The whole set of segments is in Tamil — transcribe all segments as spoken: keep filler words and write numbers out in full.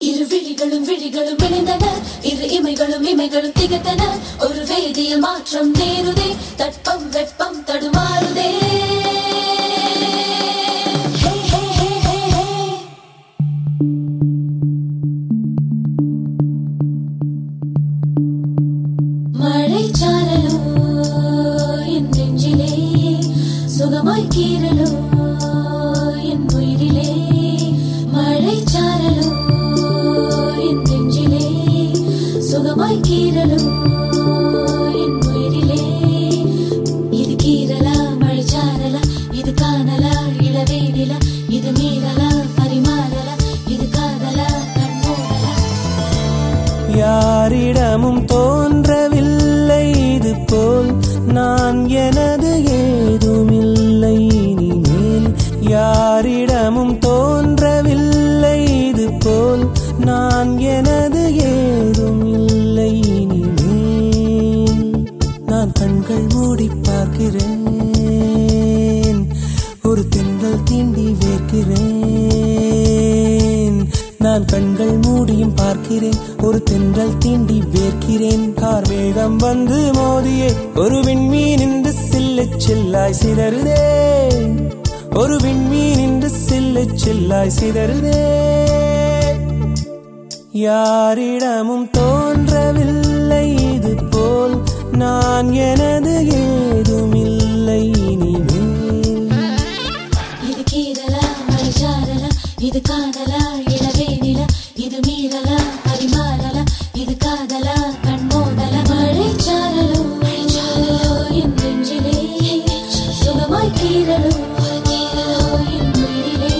இரு விழிகளும் விழிகளும் விளைந்தன, இரு இமைகளும் இமைகளும் திகத்தன. ஒரு வேதியில் மாற்றம் நேருதே, தட்பம் வெப்பம் தடுமாறுதே. மழை சாரலோ என் நெஞ்சிலே, சுகமாய் கீரலோ என் உயிரிலே. மழை சாரலோ என் நெஞ்சிலே, சுகமாய் கீரலோ என் உயிரிலே. இது கீரலா மழை சாரலா, இது காணலா இளவேனிலா, இது மீறலா பரிமாறலா, இது காதலா கண்மூடலா. யாரிடமும் தோன்றவில்லை இது போல் நான், எனது ஏதுமில்லை இனிமேல். யாரிடமும் தோன்றவில்லை இது போல் நான், எனது ஏதுமில்லை இனிமேல். நான் கண்கள் மூடி பார்க்கிறேன், ஒரு தென்றல் தீண்டி வேர்க்கிறேன். நான் கண்கள் மூடியும் பார்க்கிறேன், ஒரு தென்றல் தீண்டி வேர்க்கிறேன். கார்மேகம் வந்து மோதியே ஒரு விண்மீன் என்று சில்லு சில்லாய் சிதறுதே. ஒரு விண்மீன் என்று சில்லு சில்லாய் சிதறுதே. யாரிடமும் தோன்றவில்லை இது போல் நான், எனது ஏதுமில்லை இனிமேல். இது கீரலா மழை சாரலா, இது காதலா இளவேனிலா, இது மீறலா பரிமாறலா, இது காதலா கண்மோதலா. மழை சாரலோ என் நெஞ்சிலே, சுகமாய் கீரலோ என் உயிரிலே.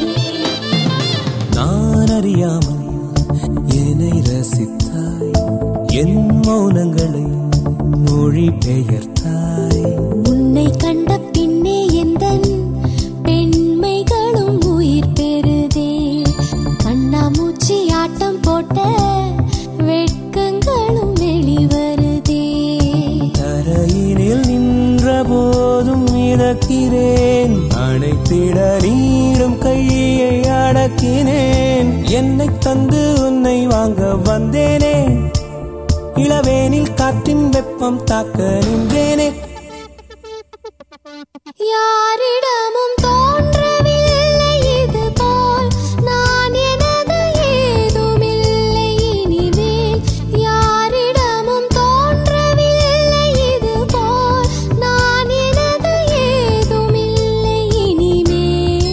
நான் அறியாமல் என்னை ரசித்தாய், என் மௌனங்களை மொழி பெயர்த்தாய். உன்னை கண்ட பின்னே எந்தன் பெண்மைகளும் உயிர் பெறுதே. கண்ணாமூச்சி ஆட்டம் போட்ட வெட்கங்களும் வெளிவருதே. தரையினில் நின்ற போதும் மிதக்கிறேன், அணைத்திட நீடும் கையை அடக்கினேன். என்னை தந்து உன்னை வாங்க வந்தேனே, இளவேனில் காற்றின் வெப்பம் தாக்க நின்றேனே. யாரிடமும் தோன்றவில்லை இது போல் நான், எனது ஏதுமில்லை இனிமேல். யாரிடமும் தோன்றவில்லை இது போல் நான், எனது ஏதுமில்லை இனிமேல்.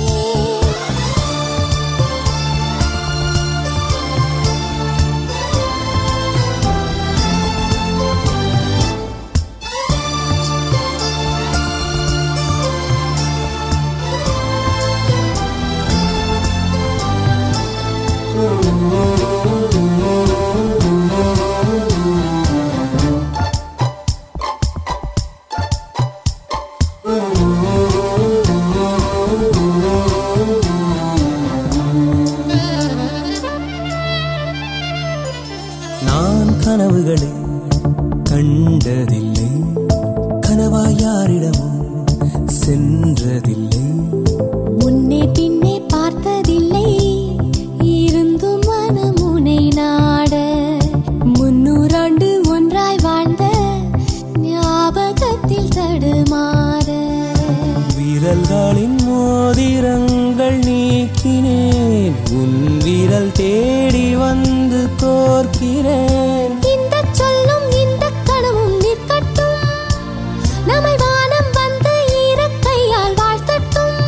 நான் கனவுகளை கண்டதில்லை, கனவாய் யாரிடமும் சென்றதில்லை. முன்னே பின்னே பார்த்ததில்லை, இருந்தும் மனமுனை நாட. முன்னூறாண்டு ஒன்றாய் வாழ்ந்த ஞாபகத்தில் தடுமாற. விரல்களின் மோதிரங்கள் நீக்கினேன், உன் விரல் தேடி வந்து கோர்க்கிறேன். இந்த சொல்லும் இந்த கனவும் நிற்கட்டும், நம்மை வானம் வந்து ஈரக்கையால் வாழ்த்தட்டும்.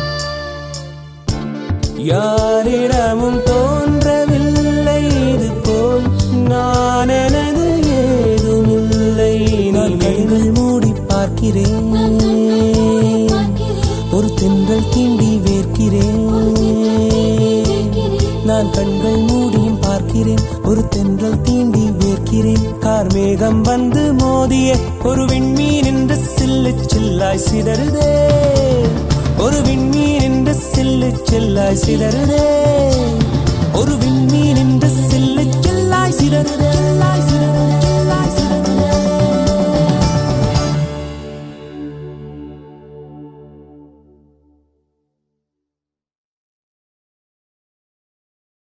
யாரிடமும் தோன்றவில்லை இது போல் நான், எனது ஏதுமில்லை. நான் கண்கள் மூடி பார்க்கிறேன், ஒரு தென்றல் தீண்டி வேர்க்கிறேன். நான் கண்கள் மூடியும் பார்க்கிறேன், ஒரு தென்றல் தீண்டி வேர்க்கிறேன். கார்மேகம் வந்து மோதிய ஒரு விண்மீன் என்று சில்லு சில்லாய் சிதறுதே. ஒரு விண்மீன் என்று சில்லு சில்லாய் சிதறுதே. ஒரு விண்மீன்